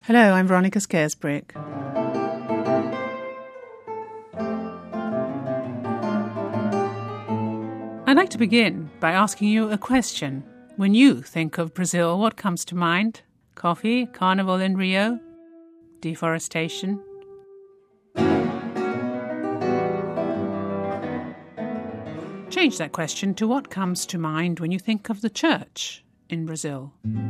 Hello, I'm Veronica Scaresbrick. I'd like to begin by asking you a question. When you think of Brazil, what comes to mind? Coffee, Carnival in Rio, deforestation? Change that question to what comes to mind when you think of the church in Brazil.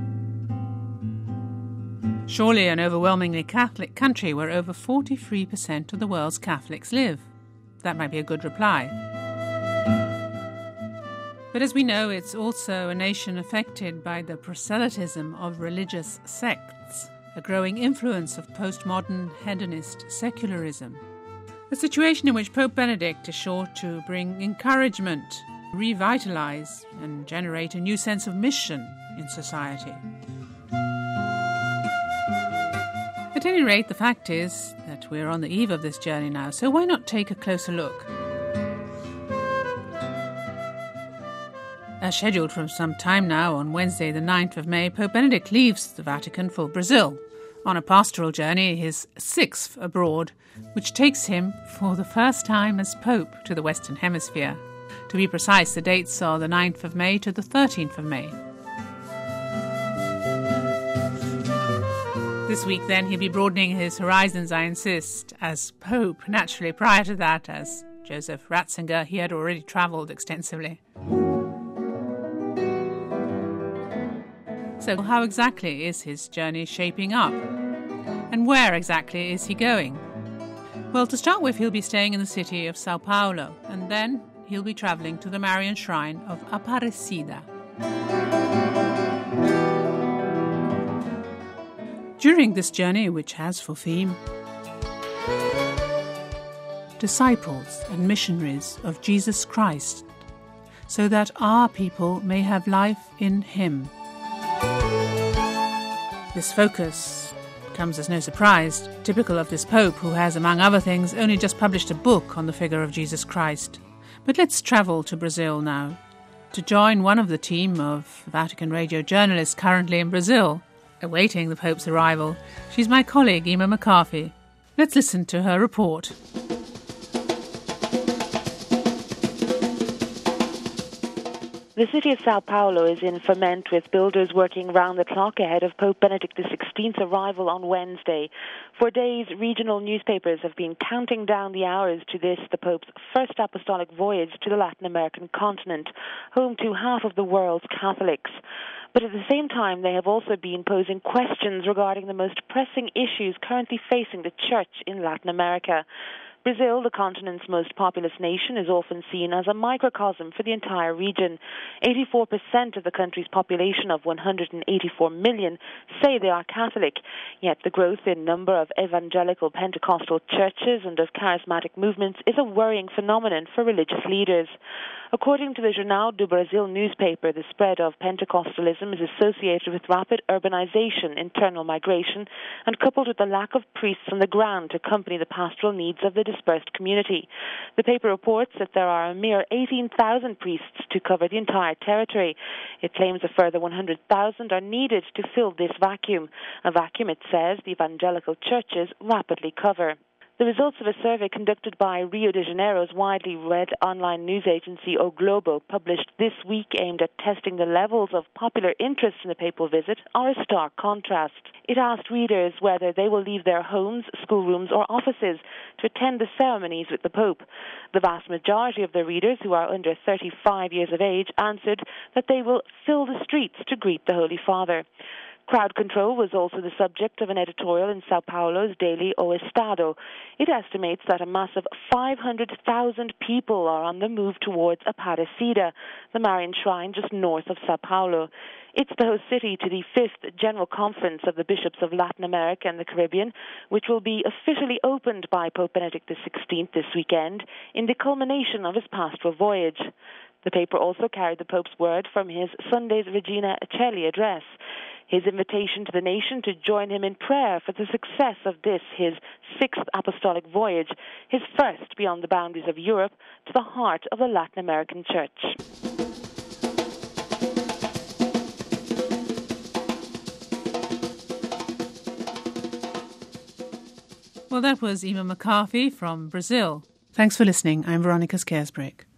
Surely an overwhelmingly Catholic country where over 43% of the world's Catholics live. That might be a good reply. But as we know, it's also a nation affected by the proselytism of religious sects, a growing influence of postmodern hedonist secularism. A situation in which Pope Benedict is sure to bring encouragement, revitalise and generate a new sense of mission in society. At any rate, the fact is that we're on the eve of this journey now, so why not take a closer look? As scheduled from some time now, on Wednesday the 9th of May, Pope Benedict leaves the Vatican for Brazil on a pastoral journey, his sixth abroad, which takes him for the first time as Pope to the Western Hemisphere. To be precise, the dates are the 9th of May to the 13th of May. This week, then, he'll be broadening his horizons, I insist, as Pope. Naturally, prior to that, as Joseph Ratzinger, he had already travelled extensively. So how exactly is his journey shaping up? And where exactly is he going? Well, to start with, he'll be staying in the city of Sao Paulo, and then he'll be travelling to the Marian shrine of Aparecida. During this journey, which has for theme disciples and missionaries of Jesus Christ, so that our people may have life in him. This focus comes as no surprise, typical of this Pope who has, among other things, only just published a book on the figure of Jesus Christ. But let's travel to Brazil now, to join one of the team of Vatican Radio journalists currently in Brazil, awaiting the Pope's arrival. She's my colleague, Emma McCarthy. Let's listen to her report. The city of Sao Paulo is in ferment, with builders working round the clock ahead of Pope Benedict XVI's arrival on Wednesday. For days, regional newspapers have been counting down the hours to this, the Pope's first apostolic voyage to the Latin American continent, home to half of the world's Catholics. But at the same time, they have also been posing questions regarding the most pressing issues currently facing the Church in Latin America. Brazil, the continent's most populous nation, is often seen as a microcosm for the entire region. 84% of the country's population of 184 million say they are Catholic, yet the growth in number of evangelical Pentecostal churches and of charismatic movements is a worrying phenomenon for religious leaders. According to the Jornal do Brasil newspaper, the spread of Pentecostalism is associated with rapid urbanization, internal migration, and coupled with the lack of priests on the ground to accompany the pastoral needs of the dispersed community. The paper reports that there are a mere 18,000 priests to cover the entire territory. It claims a further 100,000 are needed to fill this vacuum, a vacuum, it says, the evangelical churches rapidly cover. The results of a survey conducted by Rio de Janeiro's widely read online news agency O Globo, published this week, aimed at testing the levels of popular interest in the papal visit, are a stark contrast. It asked readers whether they will leave their homes, schoolrooms or offices to attend the ceremonies with the Pope. The vast majority of the readers, who are under 35 years of age, answered that they will fill the streets to greet the Holy Father. Crowd control was also the subject of an editorial in Sao Paulo's daily O Estado. It estimates that a massive 500,000 people are on the move towards Aparecida, the Marian shrine just north of Sao Paulo. It's the host city to the 5th General Conference of the Bishops of Latin America and the Caribbean, which will be officially opened by Pope Benedict XVI this weekend in the culmination of his pastoral voyage. The paper also carried the Pope's word from his Sunday's Regina Coeli address. His invitation to the nation to join him in prayer for the success of this, his sixth apostolic voyage, his first beyond the boundaries of Europe to the heart of the Latin American Church. Well, that was Emma McCarthy from Brazil. Thanks for listening. I'm Veronica Scaresbreak.